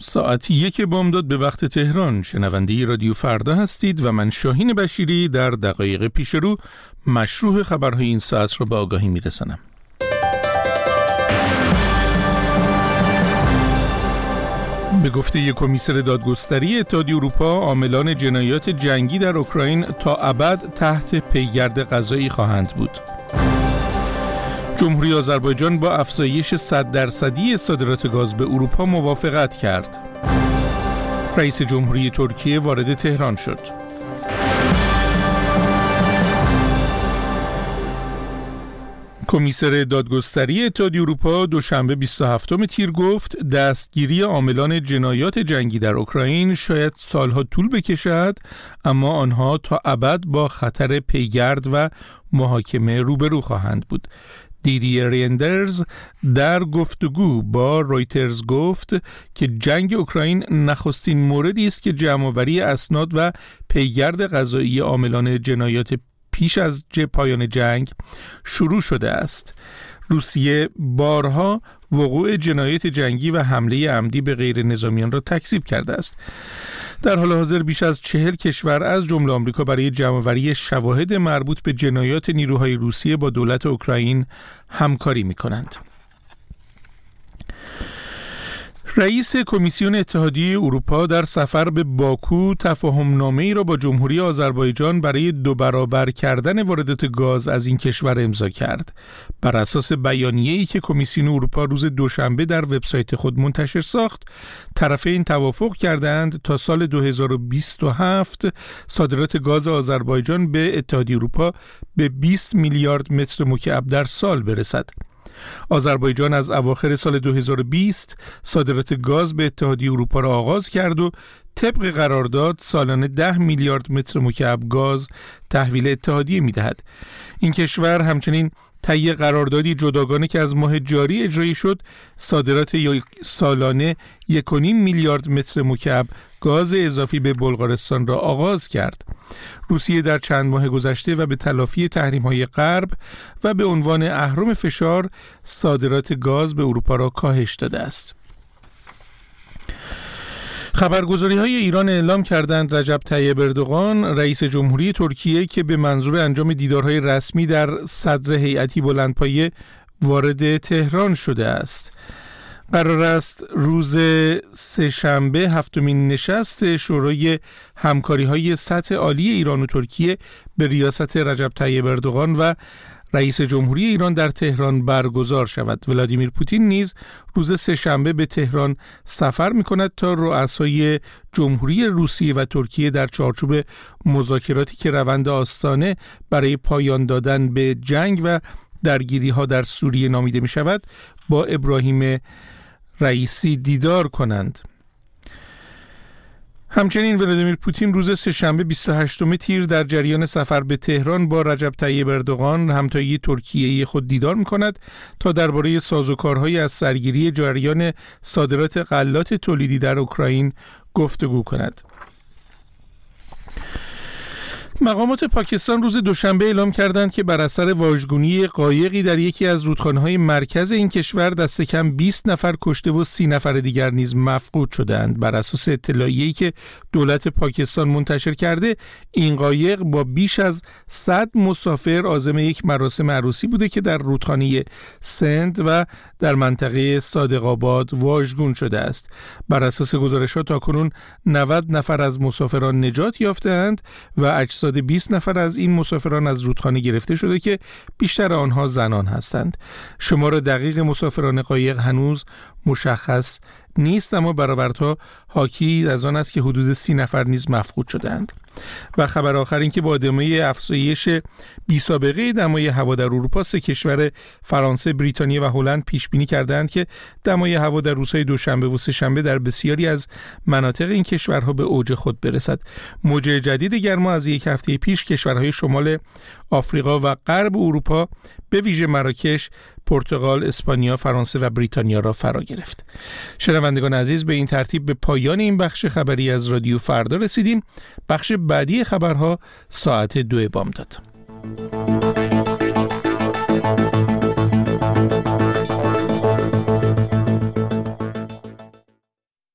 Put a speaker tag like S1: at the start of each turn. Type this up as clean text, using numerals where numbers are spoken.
S1: ساعت 1 بامداد به وقت تهران. شنونده رادیو فردا هستید و من شاهین بشیری در دقایق پیش رو مشروع خبرهای این ساعت رو به آگاهی میرسانم. به گفته کمیسر دادگستری اتحادیه اروپا، عاملان جنایات جنگی در اوکراین تا ابد تحت پیگرد قضایی خواهند بود. جمهوری آذربایجان با افزایش 100% صادرات گاز به اروپا موافقت کرد. رئیس جمهوری ترکیه وارد تهران شد. کمیسر دادگستری اتحادیه اروپا دوشنبه 27 تیر گفت دستگیری عاملان جنایات جنگی در اوکراین شاید سالها طول بکشد، اما آنها تا ابد با خطر پیگرد و محاکمه روبرو خواهند بود. دیدیر ریندرز در گفتگو با رویترز گفت که جنگ اوکراین نخستین موردی است که جمع‌آوری اسناد و پیگرد قضایی عاملان جنایات پیش از پایان جنگ شروع شده است. روسیه بارها وقوع جنایت جنگی و حمله عمدی به غیر نظامیان را تکذیب کرده است. در حال حاضر بیش از 40 کشور از جمله آمریکا برای جمع‌آوری شواهد مربوط به جنایات نیروهای روسیه با دولت اوکراین همکاری می‌کنند. رئیس کمیسیون اتحادیه اروپا در سفر به باکو تفاهم‌نامه‌ای را با جمهوری آذربایجان برای 2 برابر کردن واردات گاز از این کشور امضا کرد. بر اساس بیانیه‌ای که کمیسیون اروپا روز دوشنبه در وبسایت خود منتشر ساخت، طرفین توافق کردند تا سال 2027 صادرات گاز آذربایجان به اتحادیه اروپا به 20 میلیارد متر مکعب در سال برسد. آذربایجان از اواخر سال 2020 صادرات گاز به اتحادیه اروپا را آغاز کرد و طبق قرارداد سالانه 10 میلیارد متر مکعب گاز تحویل اتحادیه می‌دهد. این کشور همچنین طی قراردادی جداگانه که از ماه جاری اجرایی شد، صادرات سالانه 1.5 میلیارد متر مکعب گاز اضافی به بلغارستان را آغاز کرد. روسیه در چند ماه گذشته و به تلافی تحریم‌های غرب و به عنوان اهرم فشار صادرات گاز به اروپا را کاهش داده است. خبرگزاری‌های ایران اعلام کردند رجب طیب اردوغان رئیس جمهوری ترکیه که به منظور انجام دیدارهای رسمی در صدر هیئتی بلندپایه وارد تهران شده است. قرار است روز سه‌شنبه 7مین نشست شورای همکاری‌های سطح عالی ایران و ترکیه به ریاست رجب طیب اردوغان و رئیس جمهوری ایران در تهران برگزار شود. ولادیمیر پوتین نیز روز سه‌شنبه به تهران سفر می‌کند تا رؤسای جمهوری روسیه و ترکیه در چارچوب مذاکراتی که روند آستانه برای پایان دادن به جنگ و درگیری‌ها در سوریه نامیده می‌شود با ابراهیم رئیسی دیدار کنند. همچنین ولادیمیر پوتین روز سه‌شنبه 28 تیر در جریان سفر به تهران با رجب طیب اردوغان همتای ترکیه‌ای خود دیدار می‌کند تا درباره سازوکارهای از سرگیری جریان صادرات غلات تولیدی در اوکراین گفتگو کند. مقامات پاکستان روز دوشنبه اعلام کردند که بر اثر واژگونی قایقی در یکی از رودخانه‌های مرکز این کشور دست کم 20 نفر کشته و 30 نفر دیگر نیز مفقود شدند. بر اساس اطلاعیه‌ای که دولت پاکستان منتشر کرده، این قایق با بیش از 100 مسافر عازم یک مراسم عروسی بوده که در رودخانه سند و در منطقه صادق آباد واژگون شده است. بر اساس گزارشات تاکنون 90 نفر از مسافران نجات یافته‌اند و اجساد 20 نفر از این مسافران از رودخانه گرفته شده که بیشتر آنها زنان هستند. شمار دقیق مسافران قایق هنوز مشخص نیست، اما برآوردها حاکی از آن است که حدود 30 نفر نیز مفقود شدند. و خبر آخر این که با ادامه افزایش بی‌سابقه دمای هوا در اروپا، 3 کشور فرانسه، بریتانیا و هلند پیش بینی کردند که دمای هوا در روزهای دوشنبه و سه‌شنبه در بسیاری از مناطق این کشورها به اوج خود برسد. موج جدید گرما از یک هفته پیش کشورهای شمال آفریقا و غرب اروپا به ویژه مراکش، پرتغال، اسپانیا، فرانسه و بریتانیا را فرا گرفت. شنوندگان عزیز، به این ترتیب به پایان این بخش خبری از رادیو فردا رسیدیم. بخش بعدی خبرها ساعت 2 بامداد.